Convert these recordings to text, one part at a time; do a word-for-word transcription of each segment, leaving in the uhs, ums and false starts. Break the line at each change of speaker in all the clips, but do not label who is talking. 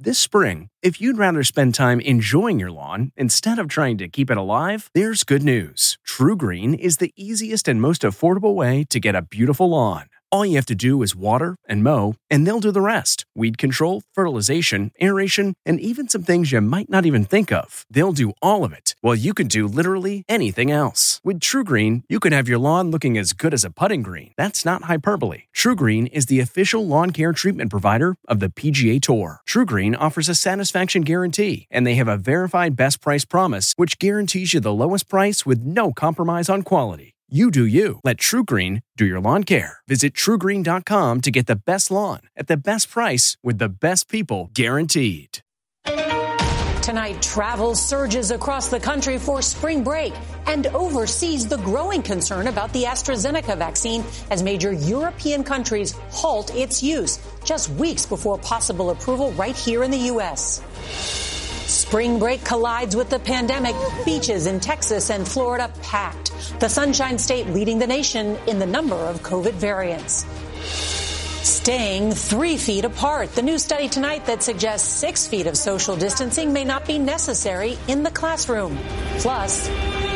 This spring, if you'd rather spend time enjoying your lawn instead of trying to keep it alive, there's good news. TruGreen is the easiest and most affordable way to get a beautiful lawn. All you have to do is water and mow, and they'll do the rest. Weed control, fertilization, aeration, and even some things you might not even think of. They'll do all of it, while you can do literally anything else. With TruGreen, you can have your lawn looking as good as a putting green. That's not hyperbole. TruGreen is the official lawn care treatment provider of the P G A Tour. TruGreen offers a satisfaction guarantee, and they have a verified best price promise, which guarantees you the lowest price with no compromise on quality. You do you. Let TruGreen do your lawn care. Visit True Green dot com to get the best lawn at the best price with the best people guaranteed.
Tonight, travel surges across the country for spring break and oversees the growing concern about the AstraZeneca vaccine as major European countries halt its use just weeks before possible approval right here in the U S. Spring break collides with the pandemic. Beaches in Texas and Florida packed. The Sunshine State leading the nation in the number of COVID variants. Staying three feet apart. The new study tonight that suggests six feet of social distancing may not be necessary in the classroom. Plus,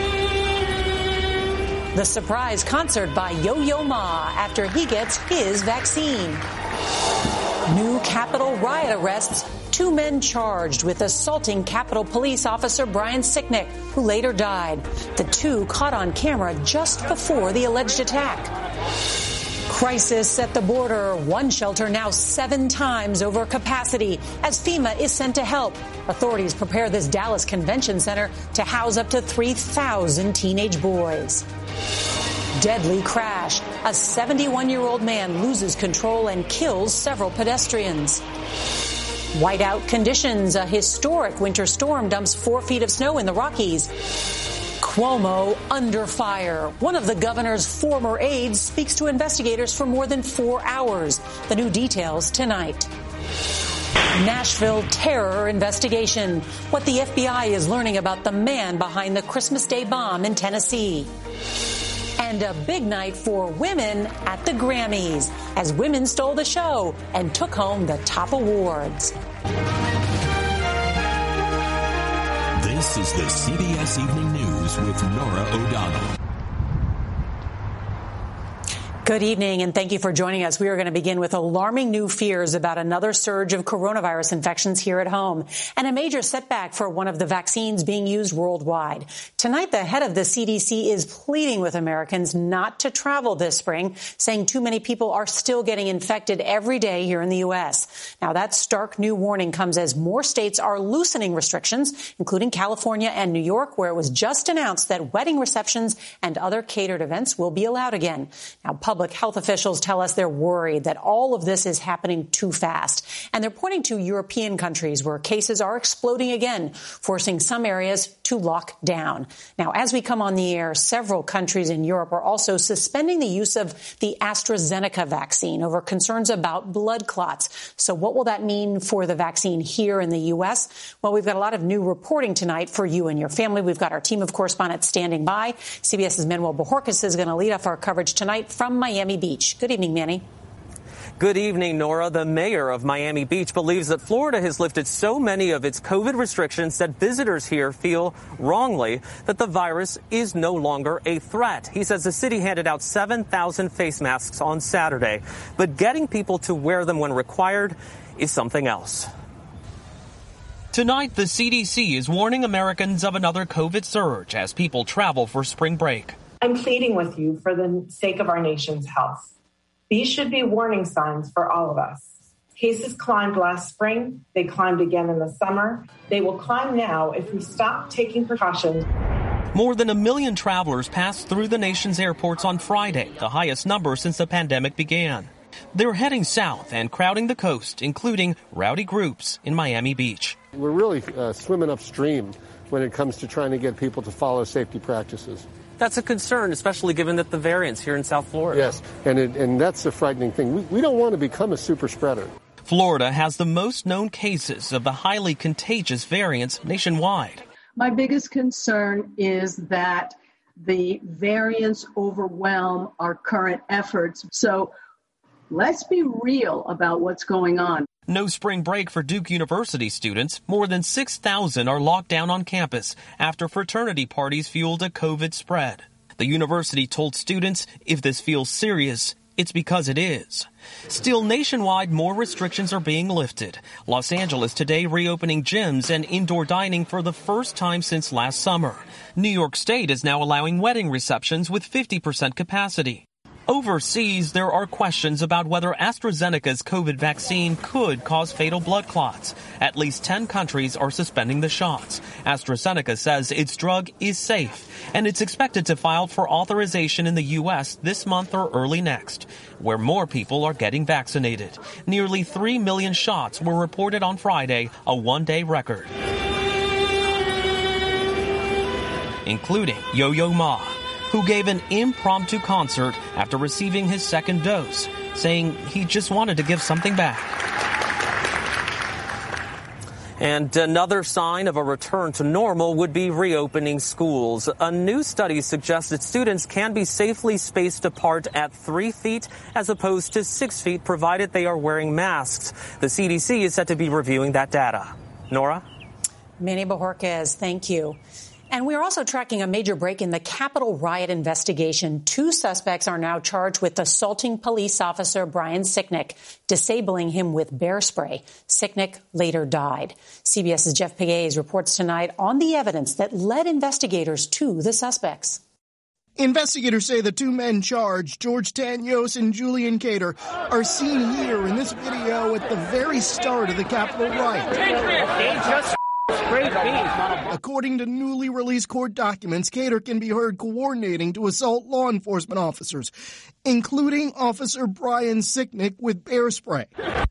the surprise concert by Yo-Yo Ma after he gets his vaccine. New Capitol riot arrests. Two men charged with assaulting Capitol Police Officer Brian Sicknick, who later died. The two caught on camera just before the alleged attack. Crisis at the border. One shelter now seven times over capacity as FEMA is sent to help. Authorities prepare this Dallas Convention Center to house up to three thousand teenage boys. Deadly crash. A seventy-one-year-old man loses control and kills several pedestrians. Whiteout conditions. A historic winter storm dumps four feet of snow in the Rockies. Cuomo under fire. One of the governor's former aides speaks to investigators for more than four hours. The new details tonight. Nashville terror investigation. What the F B I is learning about the man behind the Christmas Day bomb in Tennessee. And a big night for women at the Grammys as women stole the show and took home the top awards.
This is the C B S Evening News with Norah O'Donnell.
Good evening, and thank you for joining us. We are going to begin with alarming new fears about another surge of coronavirus infections here at home and a major setback for one of the vaccines being used worldwide. Tonight, the head of the C D C is pleading with Americans not to travel this spring, saying too many people are still getting infected every day here in the U S. Now, that stark new warning comes as more states are loosening restrictions, including California and New York, where it was just announced that wedding receptions and other catered events will be allowed again. Now, public Public health officials tell us they're worried that all of this is happening too fast. And they're pointing to European countries where cases are exploding again, forcing some areas to lock down. Now, as we come on the air, several countries in Europe are also suspending the use of the AstraZeneca vaccine over concerns about blood clots. So what will that mean for the vaccine here in the U S? Well, we've got a lot of new reporting tonight for you and your family. We've got our team of correspondents standing by. CBS's Manuel Bojorquez is going to lead off our coverage tonight from Miami Beach. Good evening, Manny.
Good evening, Nora. The mayor of Miami Beach believes that Florida has lifted so many of its COVID restrictions that visitors here feel wrongly that the virus is no longer a threat. He says the city handed out seven thousand face masks on Saturday, but getting people to wear them when required is something else.
Tonight, the C D C is warning Americans of another COVID surge as people travel for spring break.
I'm pleading with you for the sake of our nation's health. These should be warning signs for all of us. Cases climbed last spring. They climbed again in the summer. They will climb now if we stop taking precautions.
More than a million travelers passed through the nation's airports on Friday, the highest number since the pandemic began. They're heading south and crowding the coast, including rowdy groups in Miami Beach.
We're really uh, swimming upstream when it comes to trying to get people to follow safety practices.
That's a concern, especially given that the variants here in South Florida.
Yes, and it, and that's the frightening thing. We, we don't want to become a super spreader.
Florida has the most known cases of the highly contagious variants nationwide.
My biggest concern is that the variants overwhelm our current efforts. So let's be real about what's going on.
No spring break for Duke University students. More than six thousand are locked down on campus after fraternity parties fueled a COVID spread. The university told students, if this feels serious, it's because it is. Still, nationwide, more restrictions are being lifted. Los Angeles today reopening gyms and indoor dining for the first time since last summer. New York State is now allowing wedding receptions with fifty percent capacity. Overseas, there are questions about whether AstraZeneca's COVID vaccine could cause fatal blood clots. At least ten countries are suspending the shots. AstraZeneca says its drug is safe, and it's expected to file for authorization in the U S this month or early next, where more people are getting vaccinated. Nearly three million shots were reported on Friday, a one-day record, including Yo-Yo Ma, who gave an impromptu concert after receiving his second dose, saying he just wanted to give something back.
And another sign of a return to normal would be reopening schools. A new study suggests that students can be safely spaced apart at three feet as opposed to six feet, provided they are wearing masks. The C D C is set to be reviewing that data. Nora?
Manny Bojorquez, thank you. And we are also tracking a major break in the Capitol riot investigation. Two suspects are now charged with assaulting police officer Brian Sicknick, disabling him with bear spray. Sicknick later died. CBS's Jeff Pegues reports tonight on the evidence that led investigators to the suspects.
Investigators say the two men charged, George Tanyos and Julian Cater, are seen here in this video at the very start of the Capitol riot. According to newly released court documents, Cater can be heard coordinating to assault law enforcement officers, including Officer Brian Sicknick with bear spray.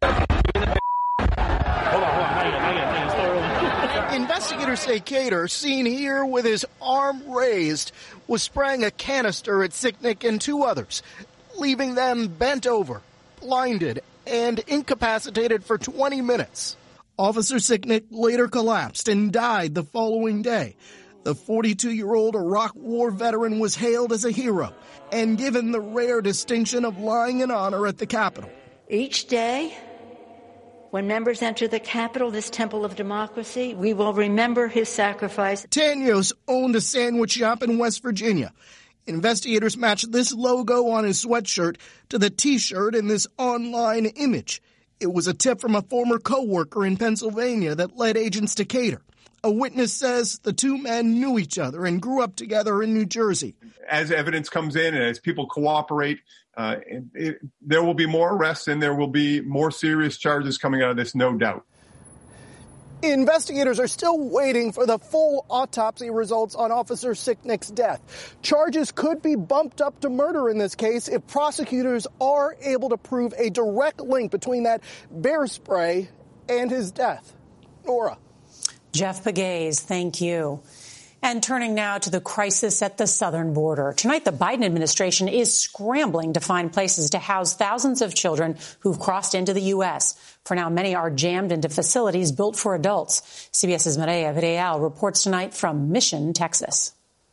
Investigators say Cater, seen here with his arm raised, was spraying a canister at Sicknick and two others, leaving them bent over, blinded, and incapacitated for twenty minutes. Officer Sicknick later collapsed and died the following day. The forty-two-year-old Iraq War veteran was hailed as a hero and given the rare distinction of lying in honor at the Capitol.
Each day, when members enter the Capitol, this temple of democracy, we will remember his sacrifice.
Tanyos owned a sandwich shop in West Virginia. Investigators matched this logo on his sweatshirt to the T-shirt in this online image. It was a tip from a former co-worker in Pennsylvania that led agents to Cater. A witness says the two men knew each other and grew up together in New Jersey.
As evidence comes in and as people cooperate, uh, it, it, there will be more arrests and there will be more serious charges coming out of this, no doubt.
Investigators are still waiting for the full autopsy results on Officer Sicknick's death. Charges could be bumped up to murder in this case if prosecutors are able to prove a direct link between that bear spray and his death. Nora.
Jeff Pegues, thank you. And turning now to the crisis at the southern border. Tonight, the Biden administration is scrambling to find places to house thousands of children who've crossed into the U S. For now, many are jammed into facilities built for adults. CBS's Maria Villarreal reports tonight from Mission, Texas.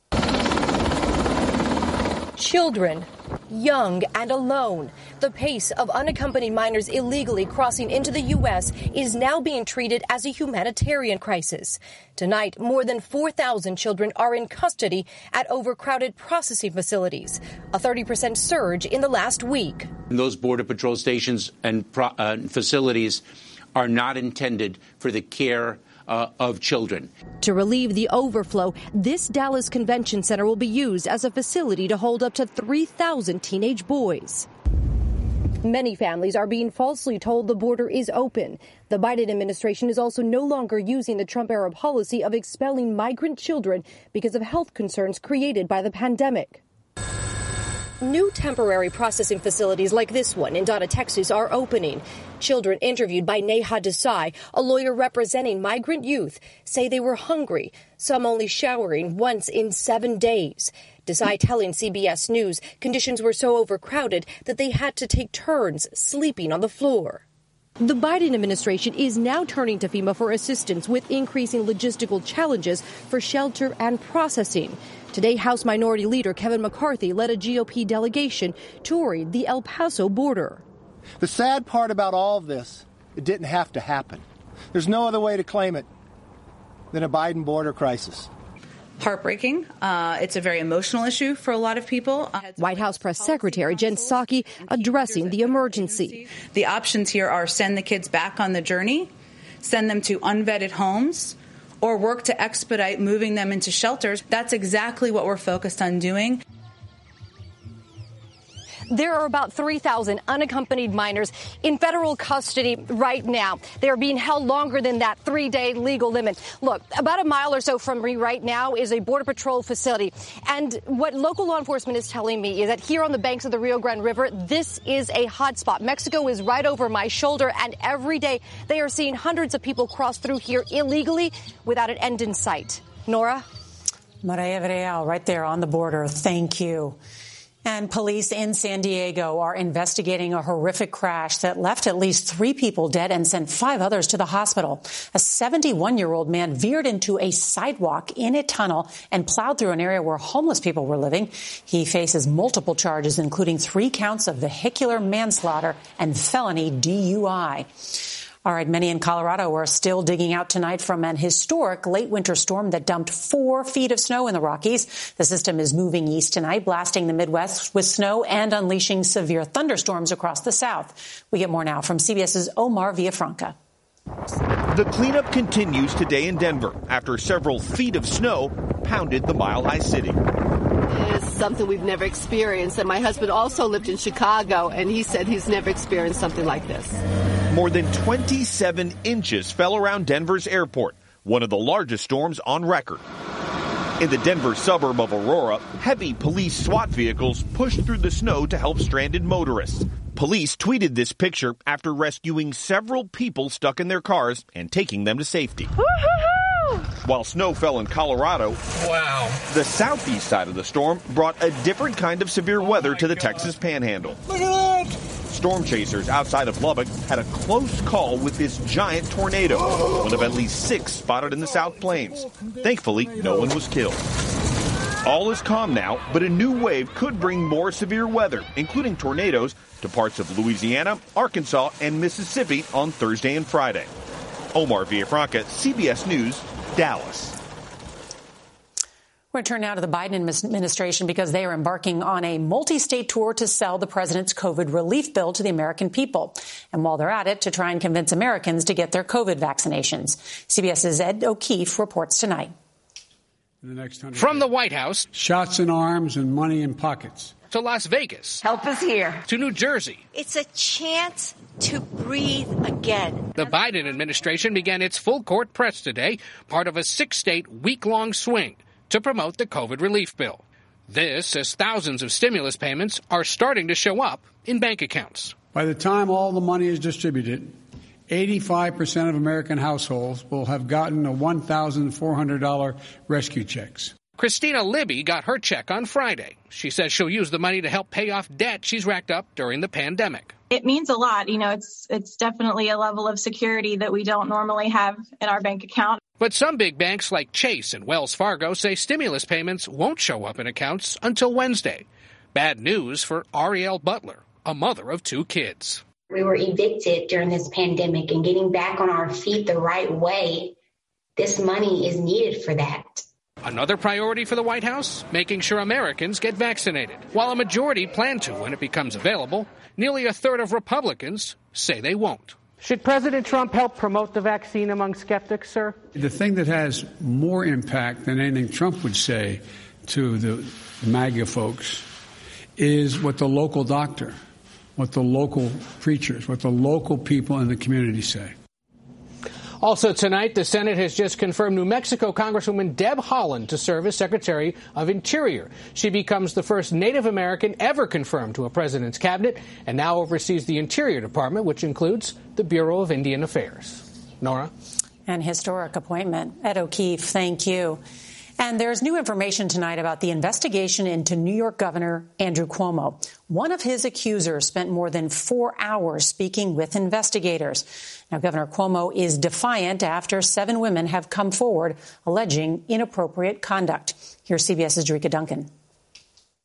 Children, young and alone. The pace of unaccompanied minors illegally crossing into the U S is now being treated as a humanitarian crisis. Tonight, more than four thousand children are in custody at overcrowded processing facilities, a thirty percent surge in the last week.
Those Border Patrol stations and pro- uh, facilities are not intended for the care Uh, of children.
To relieve the overflow, this Dallas Convention Center will be used as a facility to hold up to three thousand teenage boys. Many families are being falsely told the border is open. The Biden administration is also no longer using the Trump-era policy of expelling migrant children because of health concerns created by the pandemic. New temporary processing facilities like this one in Donna, Texas, are opening. Children interviewed by Neha Desai, a lawyer representing migrant youth, say they were hungry, some only showering once in seven days. Desai telling C B S News conditions were so overcrowded that they had to take turns sleeping on the floor. The Biden administration is now turning to FEMA for assistance with increasing logistical challenges for shelter and processing. Today, House Minority Leader Kevin McCarthy led a G O P delegation touring the El Paso border.
The sad part about all of this
it didn't have to happen. There's no other way to claim it than a Biden border crisis.
Heartbreaking. Uh, it's a very emotional issue for a lot of people.
White House Press Secretary Jen Psaki addressing the emergency.
The options here are send the kids back on the journey, send them to unvetted homes, or work to expedite moving them into shelters. That's exactly what we're focused on doing.
There are about three thousand unaccompanied minors in federal custody right now. They are being held longer than that three-day legal limit. Look, about a mile or so from me right now is a Border Patrol facility. And what local law enforcement is telling me is that here on the banks of the Rio Grande River, this is a hot spot. Mexico is right over my shoulder, and every day they are seeing hundreds of people cross through here illegally without an end in sight. Nora?
Maria Villarreal, right there on the border. Thank you. And police in San Diego are investigating a horrific crash that left at least three people dead and sent five others to the hospital. A seventy-one-year-old man veered into a sidewalk in a tunnel and plowed through an area where homeless people were living. He faces multiple charges, including three counts of vehicular manslaughter and felony D U I. All right, many in Colorado are still digging out tonight from an historic late winter storm that dumped four feet of snow in the Rockies. The system is moving east tonight, blasting the Midwest with snow and unleashing severe thunderstorms across the South. We get more now from CBS's Omar Villafranca.
The cleanup continues today in Denver after several feet of snow pounded the mile-high city.
It's something we've never experienced, and my husband also lived in Chicago, and he said he's never experienced something like this.
More than twenty-seven inches fell around Denver's airport, one of the largest storms on record. In the Denver suburb of Aurora, heavy police SWAT vehicles pushed through the snow to help stranded motorists. Police tweeted this picture after rescuing several people stuck in their cars and taking them to safety. Woo-hoo-hoo! While snow fell in Colorado, wow, the southeast side of the storm brought a different kind of severe oh weather to the God. Texas Panhandle. Look at that! Storm chasers outside of Lubbock had a close call with this giant tornado, one of at least six spotted in the South Plains. Thankfully, no one was killed. All is calm now, but a new wave could bring more severe weather, including tornadoes, to parts of Louisiana, Arkansas, and Mississippi on Thursday and Friday. Omar Villafranca, C B S News, Dallas.
We're going to turn now to the Biden administration because they are embarking on a multi-state tour to sell the president's COVID relief bill to the American people. And while they're at it, to try and convince Americans to get their COVID vaccinations. CBS's Ed O'Keefe reports tonight.
In the next From the White House, shots in arms and money in pockets. To Las Vegas.
Help is here.
To New Jersey.
It's a chance to breathe again.
The Biden administration began its full court press today, part of a six-state week-long swing to promote the COVID relief bill. This as thousands of stimulus payments are starting to show up in bank accounts. By the time all the money is distributed, eighty-five percent of American households will have gotten a one thousand four hundred dollars rescue checks. Christina Libby got her check on Friday. She says she'll use the money to help pay off debt she's racked up during the pandemic.
It means a lot. You know, it's it's definitely a level of security that we don't normally have in our bank account.
But some big banks like Chase and Wells Fargo say stimulus payments won't show up in accounts until Wednesday. Bad news for Ariel Butler, a mother of two kids.
We were evicted during this pandemic, and getting back on our feet the right way, this money is needed for that.
Another priority for the White House, making sure Americans get vaccinated. While a majority plan to when it becomes available, nearly a third of Republicans say they won't.
Should President Trump help promote the vaccine among skeptics, sir?
The thing that has more impact than anything Trump would say to the MAGA folks is what the local doctor, what the local preachers, what the local people in the community say. Also tonight, the Senate has just confirmed New Mexico Congresswoman Deb Haaland to serve as Secretary of Interior. She becomes the first Native American ever confirmed to a president's cabinet and now oversees the Interior Department, which includes the Bureau of Indian Affairs. Nora?
An historic appointment. Ed O'Keefe, thank you. And there's new information tonight about the investigation into New York Governor Andrew Cuomo. One of his accusers spent more than four hours speaking with investigators. Now, Governor Cuomo is defiant after seven women have come forward alleging inappropriate conduct. Here's CBS's Jerika Duncan.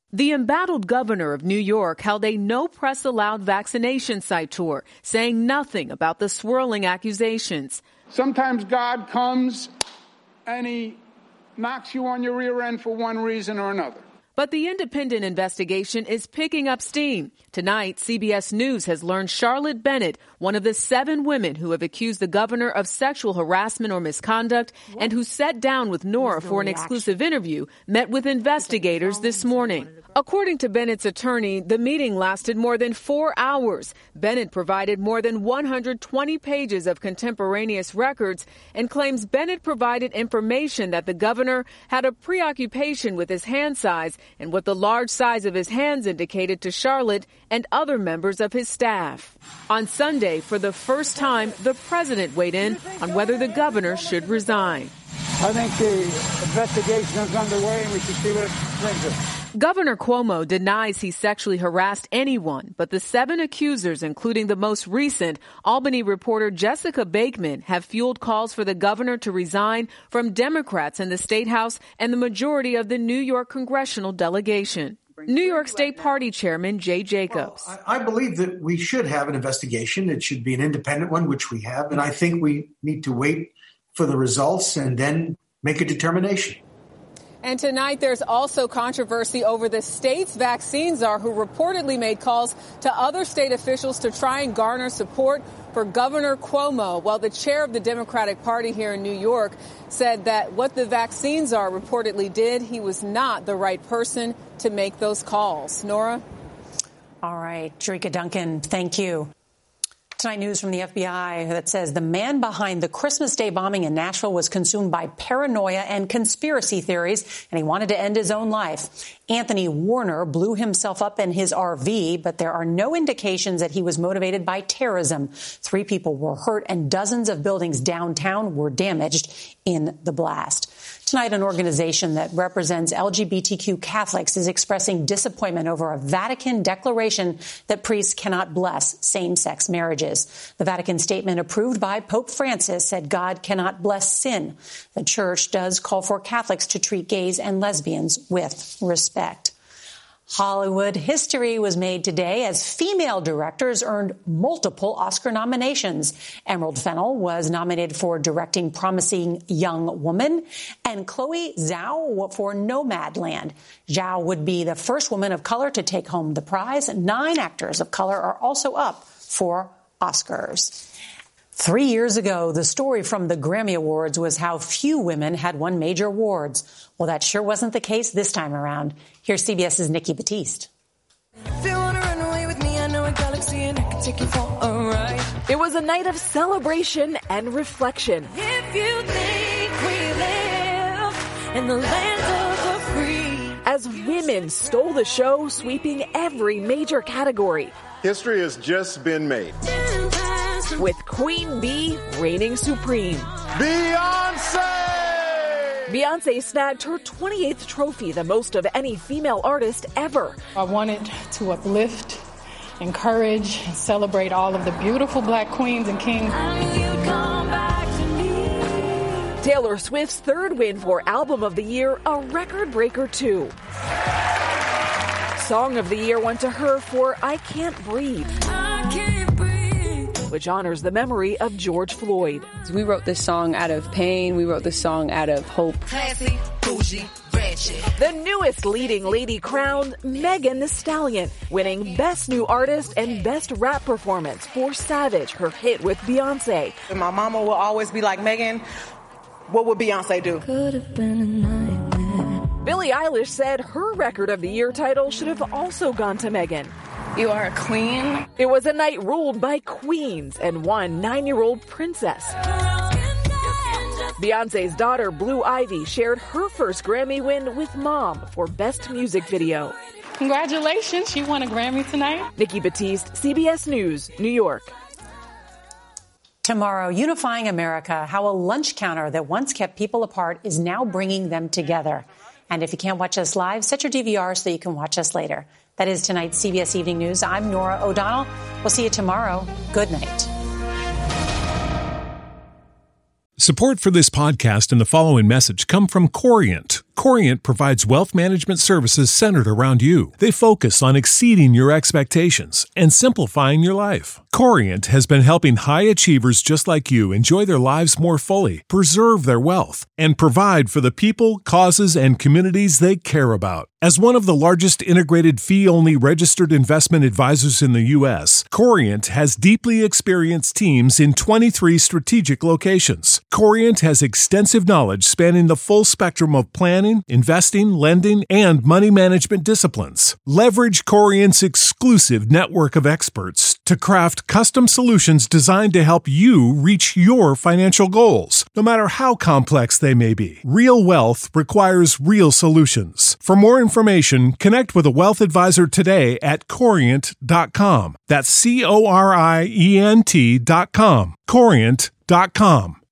The embattled governor of New York held a no press allowed vaccination site tour, saying nothing about the swirling accusations.
Sometimes God comes and he knocks you on your rear end for one reason or another.
But the independent investigation is picking up steam. Tonight, C B S News has learned Charlotte Bennett, one of the seven women who have accused the governor of sexual harassment or misconduct and who sat down with Nora for an exclusive interview, met with investigators this morning. According to Bennett's attorney, the meeting lasted more than four hours. Bennett provided more than one hundred twenty pages of contemporaneous records and claims Bennett provided information that the governor had a preoccupation with his hand size and what the large size of his hands indicated to Charlotte and other members of his staff. On Sunday, for the first time, the president weighed in on whether the governor should resign.
I think the investigation is underway and we should see what it brings us.
Governor Cuomo denies he sexually harassed anyone, but the seven accusers, including the most recent, Albany reporter Jessica Bakeman, have fueled calls for the governor to resign from Democrats in the State House and the majority of the New York congressional delegation. New York State Party Chairman Jay Jacobs.
Well, I, I believe that we should have an investigation. It should be an independent one, which we have. And I think we need to wait for the results and then make a determination.
And tonight, there's also controversy over the state's vaccine czar, who reportedly made calls to other state officials to try and garner support for Governor Cuomo. Well, the chair of the Democratic Party here in New York said that what the vaccine czar reportedly did, he was not the right person to make those calls. Nora?
All right. Jericka Duncan, thank you. Tonight, news from the F B I that says the man behind the Christmas Day bombing in Nashville was consumed by paranoia and conspiracy theories, and he wanted to end his own life. Anthony Warner blew himself up in his R V, but there are no indications that he was motivated by terrorism. Three people were hurt and dozens of buildings downtown were damaged in the blast. Tonight, an organization that represents L G B T Q Catholics is expressing disappointment over a Vatican declaration that priests cannot bless same-sex marriages. The Vatican statement approved by Pope Francis said God cannot bless sin. The church does call for Catholics to treat gays and lesbians with respect. Hollywood history was made today as female directors earned multiple Oscar nominations. Emerald Fennell was nominated for directing Promising Young Woman and Chloe Zhao for Nomadland. Zhao would be the first woman of color to take home the prize. Nine actors of color are also up for Oscars. Three years ago, the story from the Grammy Awards was how few women had won major awards. Well, that sure wasn't the case this time around. Here's CBS's Nikki Batiste.
If you wanna run away with me, I know a galaxy and I can take you for a ride.
It was a night of celebration and reflection.
If you think we live in the land of the free.
As women stole the show, sweeping every major category.
History has just been made.
With Queen Bee reigning supreme.
Beyonce!
Beyonce snagged her twenty-eighth trophy, the most of any female artist ever.
I wanted to uplift, encourage, and celebrate all of the beautiful black queens and kings.
Taylor Swift's third win for Album of the Year, a record breaker too. Song of the Year went to her for I Can't Breathe.
I can't breathe.
Which honors the memory of George Floyd.
We wrote this song out of pain. We wrote this song out of hope.
Classy, bougie, ratchet.
The newest leading lady crowned, Megan Thee Stallion, winning Best New Artist and Best Rap Performance for Savage, her hit with Beyonce.
And my mama will always be like, Megan, what would Beyonce do?
Could have been a nightmare.
Billie Eilish said her Record of the Year title should have also gone to Megan.
You are a queen.
It was a night ruled by queens and one nine-year-old princess. Beyonce's daughter, Blue Ivy, shared her first Grammy win with Mom for Best Music Video.
Congratulations, she won a Grammy tonight.
Nikki Batiste, C B S News, New York.
Tomorrow, Unifying America, how a lunch counter that once kept people apart is now bringing them together. And if you can't watch us live, set your D V R so you can watch us later. That is tonight's C B S Evening News. I'm Nora O'Donnell. We'll see you tomorrow. Good night.
Support for this podcast and the following message come from Corient.
Corient provides wealth management services centered around you. They focus on exceeding your expectations and simplifying your life. Corient has been helping high achievers just like you enjoy their lives more fully, preserve their wealth, and provide for the people, causes, and communities they care about. As one of the largest integrated fee-only registered investment advisors in the U S, Corient has deeply experienced teams in twenty-three strategic locations. Corient has extensive knowledge spanning the full spectrum of planning, investing, lending, and money management disciplines. Leverage Corient's exclusive network of experts to craft custom solutions designed to help you reach your financial goals, no matter how complex they may be. Real wealth requires real solutions. For more information, connect with a wealth advisor today at corient dot com. That's C O R I E N T dot com. corient dot com.